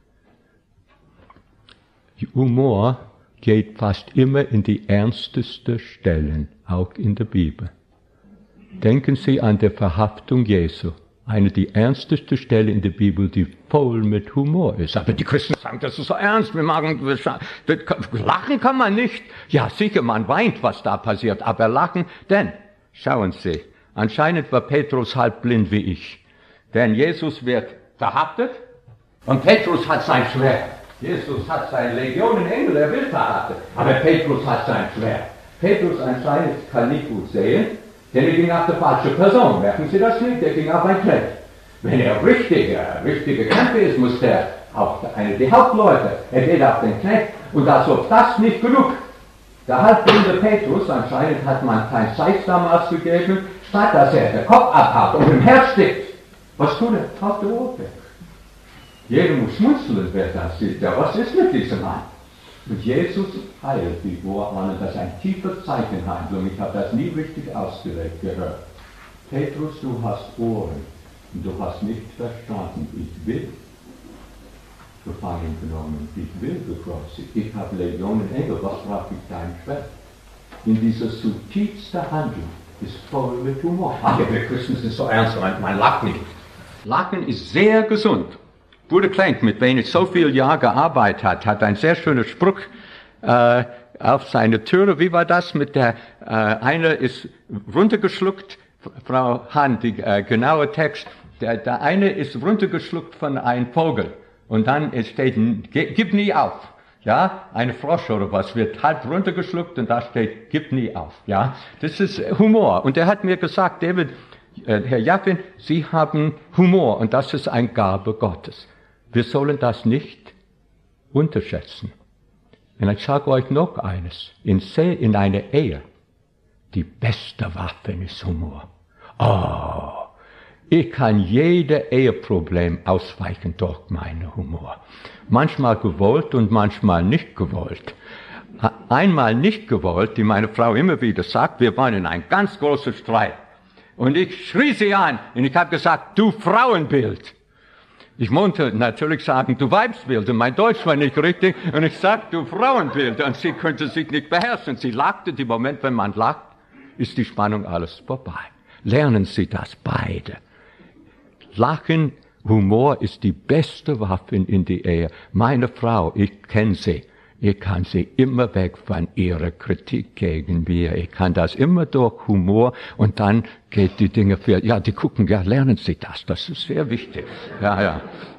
Humor geht fast immer in die ernstesten Stellen, auch in der Bibel. Denken Sie an die Verhaftung Jesu. Eine der ernstesten Stellen in der Bibel, die voll mit Humor ist. Aber die Christen sagen, das ist so ernst, wir machen, wir, lachen kann man nicht. Ja, sicher, man weint, was da passiert, aber lachen, denn, schauen Sie, anscheinend war Petrus halb blind wie ich. Denn Jesus wird verhaftet und Petrus hat sein Schwert. Jesus hat seine Legionen Engel, er wird verhaftet, aber Petrus hat sein Schwert. Petrus anscheinend kann nicht gut sehen, denn er ging auf die falsche Person. Merken Sie das nicht? Er ging auf ein Knecht. Wenn er richtiger, richtiger Kämpfer ist, muss er auf eine der Hauptleute. Er geht auf den Knecht. Und als ob das nicht genug. Der halbblinde Petrus, anscheinend hat man kein Seif damals gegeben, statt dass er den Kopf abhaut und im Herz stickt. Was tut er? Auf der Ohren. Jeder muss schmunzeln, wer das sieht. Ja, was ist mit diesem Mann? Und Jesus heilt die Wortmann, das ist ein tiefer Zeichenhandlung. Ich habe das nie richtig ausgelegt gehört. Petrus, du hast Ohren und du hast nicht verstanden. Ich will gefangen genommen, ich will gekreuzigt. Ich habe Legionen Engel, was brauche ich dein Schwert? In dieser zutiefsten Handlung ist voll mit Humor. Ach, wir Christen sind so ernst, man, man lacht nicht. Lachen ist sehr gesund. Bruder Klenk, mit dem ich so viel Jahre gearbeitet hat, hat einen sehr schönen Spruch äh, auf seine Türe. Wie war das mit der, äh, eine ist runtergeschluckt, Frau Hahn, die äh, genaue Text, der, der eine ist runtergeschluckt von einem Vogel und dann steht, gib nie auf. Ja, eine Frosch oder was wird halb runtergeschluckt und da steht, gib nie auf. Ja, das ist Humor. Und er hat mir gesagt, David, äh, Herr Jaffin, Sie haben Humor und das ist eine Gabe Gottes. Wir sollen das nicht unterschätzen. Und ich sage euch noch eines. In, in einer Ehe, die beste Waffe ist Humor. Oh, ich kann jede Eheproblem ausweichen durch meinen Humor. Manchmal gewollt und manchmal nicht gewollt. Einmal nicht gewollt, die meine Frau immer wieder sagt, wir waren in einem ganz großen Streit. Und ich schrie sie an und ich habe gesagt, du Frauenbild. Ich musste natürlich sagen, du Weibsbild, und mein Deutsch war nicht richtig, und ich sagte, du Frauenbild, und sie konnte sich nicht beherrschen. Sie lachte, im Moment, wenn man lacht, ist die Spannung alles vorbei. Lernen Sie das beide. Lachen, Humor ist die beste Waffe in die Ehe. Meine Frau, ich kenne sie. Ich kann sie immer weg von ihrer Kritik gegen mir. Ich kann das immer durch Humor und dann geht die Dinge für, ja, die gucken, ja, lernen Sie das. Das ist sehr wichtig. Ja, ja.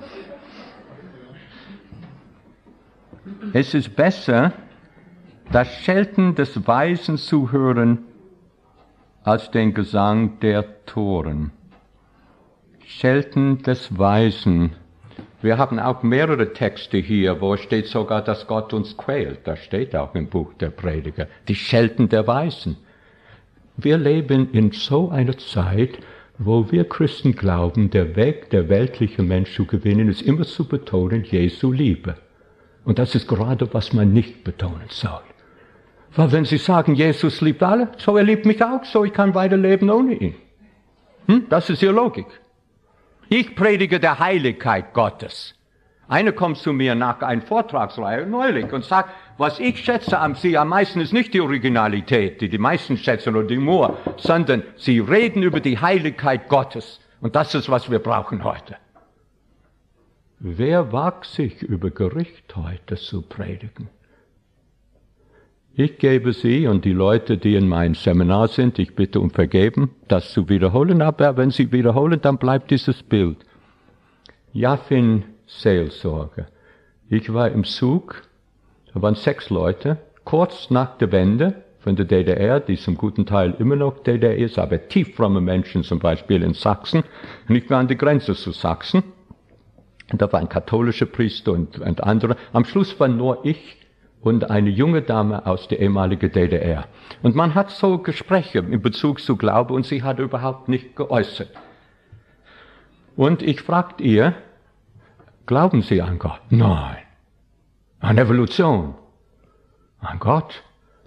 Es ist besser, das Schelten des Weisen zu hören, als den Gesang der Toren. Schelten des Weisen. Wir haben auch mehrere Texte hier, wo steht sogar, dass Gott uns quält. Das steht auch im Buch der Prediger. Die Schelten der Weisen. Wir leben in so einer Zeit, wo wir Christen glauben, der Weg, der weltliche Mensch zu gewinnen, ist immer zu betonen, Jesu Liebe. Und das ist gerade, was man nicht betonen soll. Weil wenn Sie sagen, Jesus liebt alle, so er liebt mich auch, so ich kann weiterleben ohne ihn. Hm? Das ist Ihre Logik. Ich predige der Heiligkeit Gottes. Einer kommt zu mir nach einer Vortragsreihe neulich und sagt, was ich schätze an Sie am meisten ist nicht die Originalität, die die meisten schätzen oder die Humor, sondern Sie reden über die Heiligkeit Gottes. Und das ist, was wir brauchen heute. Wer wagt sich über Gericht heute zu predigen? Ich gebe Sie und die Leute, die in meinem Seminar sind, ich bitte um Vergeben, das zu wiederholen, aber wenn Sie wiederholen, dann bleibt dieses Bild. Jaffin Seelsorge. Ich war im Zug, da waren sechs Leute, kurz nach der Wende von der D D R, die zum guten Teil immer noch D D R ist, aber tief fromme Menschen, zum Beispiel in Sachsen, und ich war an der Grenze zu Sachsen, und da war ein katholischer Priester und, und andere. Am Schluss war nur ich und eine junge Dame aus der ehemaligen D D R. Und man hat so Gespräche in Bezug zu Glaube und sie hat überhaupt nicht geäußert. Und ich fragte ihr, glauben Sie an Gott? Nein. An Evolution? An Gott?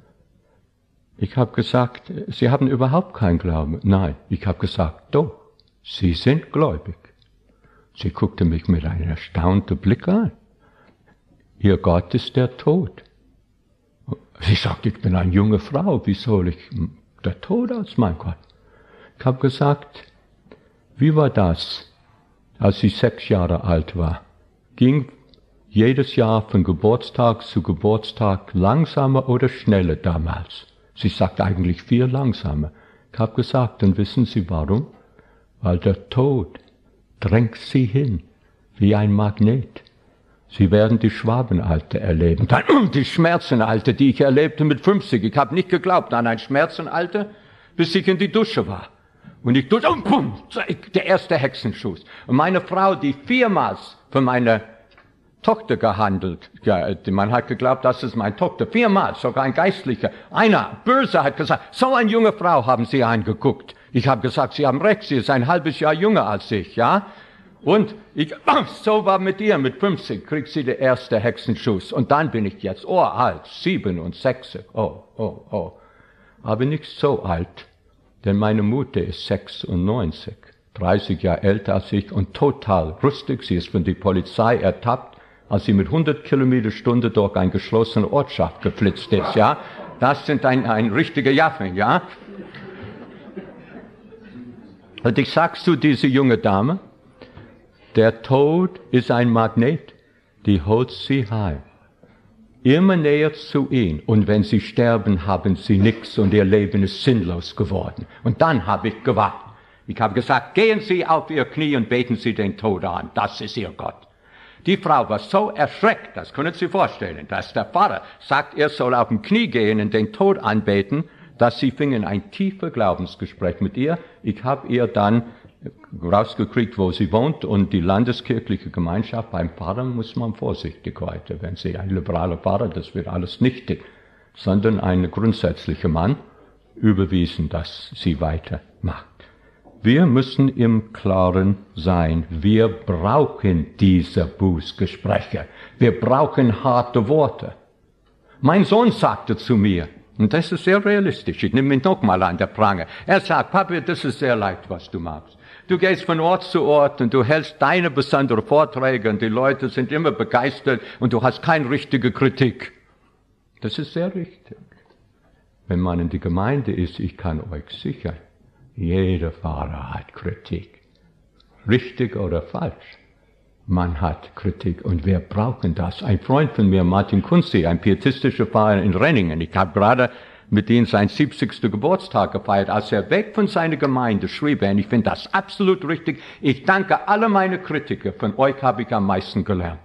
Ich habe gesagt, Sie haben überhaupt keinen Glauben. Nein. Ich habe gesagt, doch, Sie sind gläubig. Sie guckte mich mit einem erstaunten Blick an. Ihr Gott ist der Tod. Sie sagt, ich bin eine junge Frau, wie soll ich der Tod als mein Gott? Ich habe gesagt, wie war das, als sie sechs Jahre alt war? Ging jedes Jahr von Geburtstag zu Geburtstag langsamer oder schneller damals? Sie sagt eigentlich viel langsamer. Ich habe gesagt, und wissen Sie warum? Weil der Tod drängt sie hin, wie ein Magnet. Sie werden die Schwabenalter erleben. Dann die Schmerzenalter, die ich erlebte mit fünfzig. Ich habe nicht geglaubt an ein Schmerzenalter, bis ich in die Dusche war. Und ich dusche, und bumm, der erste Hexenschuss. Und meine Frau, die viermals von meiner Tochter gehandelt, ja, man hat geglaubt, das ist meine Tochter, viermal, sogar ein Geistlicher. Einer, böse, hat gesagt, so eine junge Frau haben Sie angeguckt. Ich habe gesagt, Sie haben recht, sie ist ein halbes Jahr jünger als ich, ja. Und ich, so war mit ihr, mit fünfzig, kriegt sie den ersten Hexenschuss. Und dann bin ich jetzt, oh, alt, siebenundsechzig, oh, oh, oh. Aber nicht so alt, denn meine Mutter ist sechsundneunzig, dreißig Jahre älter als ich und total rüstig. Sie ist von der Polizei ertappt, als sie mit hundert Kilometer Stunde durch eine geschlossene Ortschaft geflitzt ist, ja. Das sind ein, ein richtiger Jaffin, ja. Und ich sag's zu dieser junge Dame, Der Tod ist ein Magnet, die holt sie heim. Immer näher zu ihm. Und wenn sie sterben, haben sie nichts und ihr Leben ist sinnlos geworden. Und dann habe ich gewartet. Ich habe gesagt, gehen Sie auf Ihr Knie und beten Sie den Tod an. Das ist Ihr Gott. Die Frau war so erschreckt, das können Sie sich vorstellen, dass der Pfarrer sagt, er soll auf dem Knie gehen und den Tod anbeten, dass sie fingen ein tiefes Glaubensgespräch mit ihr. Ich habe ihr dann rausgekriegt, wo sie wohnt, und die landeskirchliche Gemeinschaft, beim Pfarrer muss man vorsichtig heute, wenn sie ein liberaler Pfarrer, das wird alles nichtig, sondern ein grundsätzlicher Mann überwiesen, dass sie weitermacht. Wir müssen im Klaren sein, wir brauchen diese Bußgespräche, wir brauchen harte Worte. Mein Sohn sagte zu mir, und das ist sehr realistisch, ich nehme ihn nochmal an der Prange, er sagt, Papi, das ist sehr leicht, was du machst. Du gehst von Ort zu Ort und du hältst deine besonderen Vorträge und die Leute sind immer begeistert und du hast keine richtige Kritik. Das ist sehr richtig. Wenn man in die Gemeinde ist, ich kann euch sichern, jeder Pfarrer hat Kritik. Richtig oder falsch. Man hat Kritik und wir brauchen das. Ein Freund von mir, Martin Kunzi, ein pietistischer Pfarrer in Renningen, ich habe gerade mit ihm seinen siebzigsten Geburtstag gefeiert. Als er weg von seiner Gemeinde schrieb er, und ich finde das absolut richtig, ich danke alle meine Kritiker, von euch habe ich am meisten gelernt.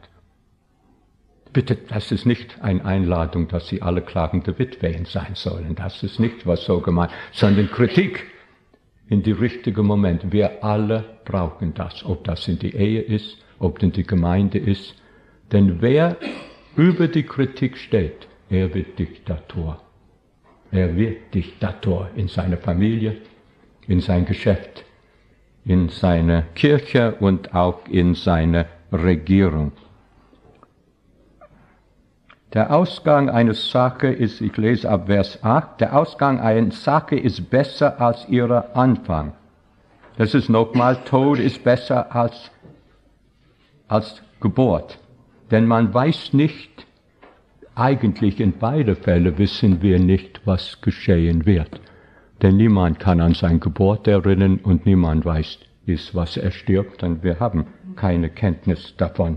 Bitte, das ist nicht eine Einladung, dass sie alle klagende Witwen sein sollen. Das ist nicht was so gemeint, sondern Kritik in die richtigen Momente. Wir alle brauchen das, ob das in die Ehe ist, ob in die Gemeinde ist. Denn wer über die Kritik steht, er wird Diktator. Er wird Diktator in seiner Familie, in sein Geschäft, in seiner Kirche und auch in seiner Regierung. Der Ausgang einer Sache ist, ich lese ab Vers acht, der Ausgang einer Sache ist besser als ihrer Anfang. Das ist nochmal, Tod ist besser als, als Geburt. Denn man weiß nicht, eigentlich in beide Fälle wissen wir nicht, was geschehen wird. Denn niemand kann an seine Geburt erinnern und niemand weiß, ist, was er stirbt, und wir haben keine Kenntnis davon.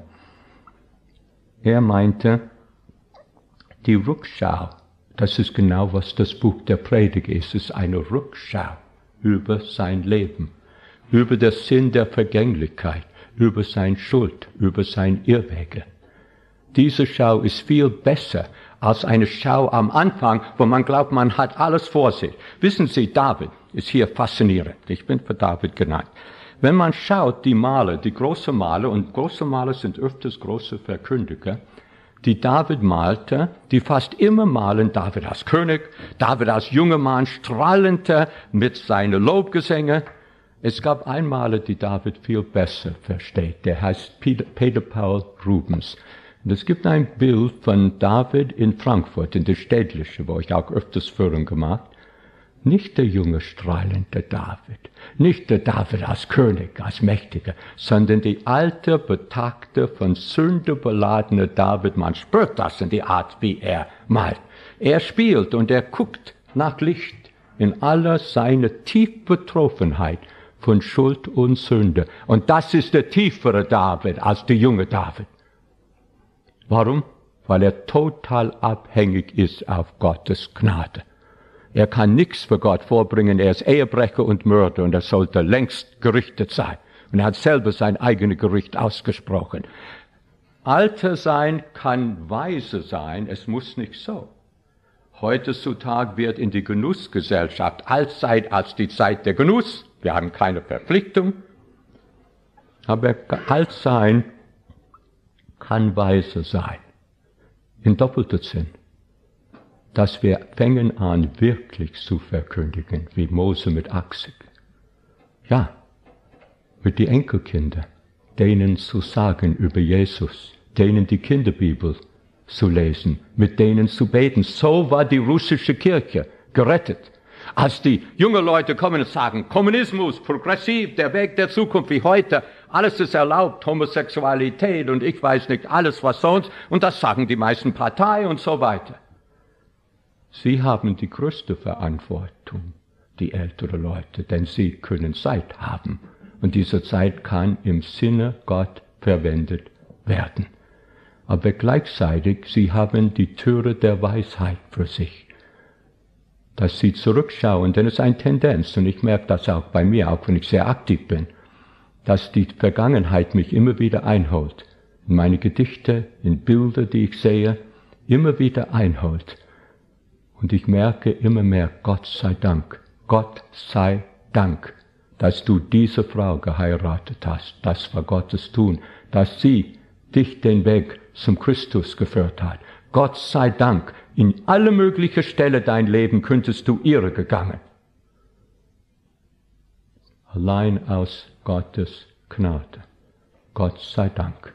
Er meinte, die Rückschau, das ist genau, was das Buch der Prediger ist. Es ist eine Rückschau über sein Leben, über den Sinn der Vergänglichkeit, über seine Schuld, über seine Irrwege. Diese Schau ist viel besser als eine Schau am Anfang, wo man glaubt, man hat alles vor sich. Wissen Sie, David ist hier faszinierend. Ich bin für David genannt. Wenn man schaut, die Maler, die großen Maler, und große Maler sind öfters große Verkündiger, die David malte, die fast immer malen David als König, David als junger Mann, strahlender mit seinen Lobgesängen. Es gab einen Maler, die David viel besser versteht. Der heißt Peter, Peter Paul Rubens. Und es gibt ein Bild von David in Frankfurt, in der Städtische, wo ich auch öfters Führung gemacht. Nicht der junge, strahlende David, nicht der David als König, als Mächtiger, sondern die alte, betagte, von Sünde beladene David. Man spürt das in die Art, wie er malt. Er spielt und er guckt nach Licht in aller seiner Tiefbetroffenheit von Schuld und Sünde. Und das ist der tiefere David als der junge David. Warum? Weil er total abhängig ist auf Gottes Gnade. Er kann nichts für Gott vorbringen, er ist Ehebrecher und Mörder und er sollte längst gerichtet sein. Und er hat selber sein eigenes Gericht ausgesprochen. Alter sein kann weise sein, es muss nicht so. Heutzutage wird in die Genussgesellschaft Altzeit als die Zeit der Genuss. Wir haben keine Verpflichtung. Aber alt sein kann weise sein. In doppelter Sinn. Dass wir fängen an, wirklich zu verkündigen, wie Mose mit achtzig. Ja, mit die Enkelkinder, denen zu sagen über Jesus, denen die Kinderbibel zu lesen, mit denen zu beten. So war die russische Kirche gerettet. Als die jungen Leute kommen und sagen, Kommunismus, progressiv, der Weg der Zukunft wie heute, alles ist erlaubt, Homosexualität und ich weiß nicht, alles was sonst, und das sagen die meisten Parteien und so weiter. Sie haben die größte Verantwortung, die älteren Leute, denn sie können Zeit haben. Und diese Zeit kann im Sinne Gott verwendet werden. Aber gleichzeitig, sie haben die Türe der Weisheit für sich. Dass sie zurückschauen, denn es ist eine Tendenz, und ich merke das auch bei mir, auch wenn ich sehr aktiv bin, dass die Vergangenheit mich immer wieder einholt. In meine Gedichte, in Bilder, die ich sehe, immer wieder einholt. Und ich merke immer mehr, Gott sei Dank, Gott sei Dank, dass du diese Frau geheiratet hast. Das war Gottes Tun, dass sie dich den Weg zum Christus geführt hat. Gott sei Dank, in alle mögliche Stelle dein Leben könntest du irre gegangen. Allein aus Gottes Gnade. Gott sei Dank.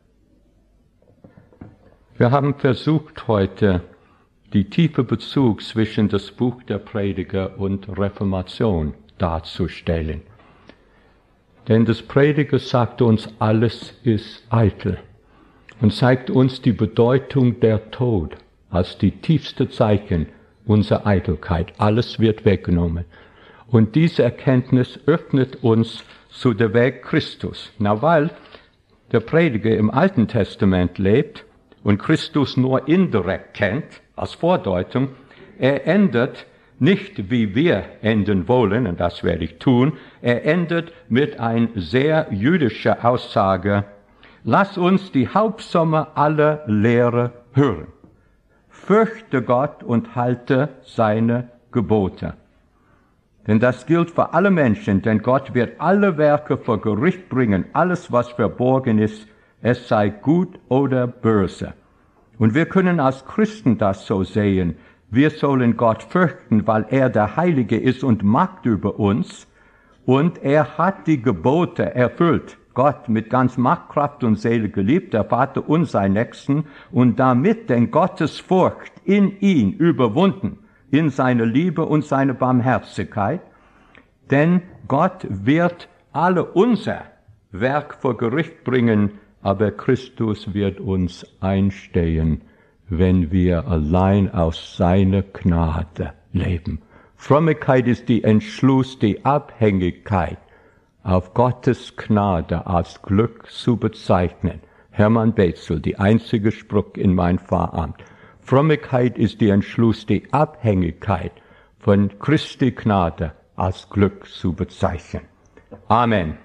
Wir haben versucht heute, die tiefe Bezug zwischen das Buch der Prediger und Reformation darzustellen. Denn das Prediger sagt uns, alles ist eitel und zeigt uns die Bedeutung der Tod als die tiefste Zeichen unserer Eitelkeit. Alles wird weggenommen. Und diese Erkenntnis öffnet uns zu der Weg Christus. Na, weil der Prediger im Alten Testament lebt und Christus nur indirekt kennt, als Vordeutung, er endet nicht, wie wir enden wollen, und das werde ich tun, er endet mit einer sehr jüdischen Aussage, lass uns die Hauptsumme aller Lehre hören. Fürchte Gott und halte seine Gebote. Denn das gilt für alle Menschen, denn Gott wird alle Werke vor Gericht bringen, alles, was verborgen ist, es sei gut oder böse. Und wir können als Christen das so sehen. Wir sollen Gott fürchten, weil er der Heilige ist und Macht über uns. Und er hat die Gebote erfüllt. Gott mit ganz Macht, Kraft und Seele geliebt, der Vater und sein Nächsten. Und damit den Gottesfurcht in ihn überwunden, in seine Liebe und seine Barmherzigkeit. Denn Gott wird alle unser Werk vor Gericht bringen, aber Christus wird uns einstehen, wenn wir allein aus seiner Gnade leben. Frömmigkeit ist die Entschluss, die Abhängigkeit auf Gottes Gnade als Glück zu bezeichnen. Hermann Betzel, die einzige Spruch in mein Pfarramt. Frömmigkeit ist die Entschluss, die Abhängigkeit von Christi Gnade als Glück zu bezeichnen. Amen.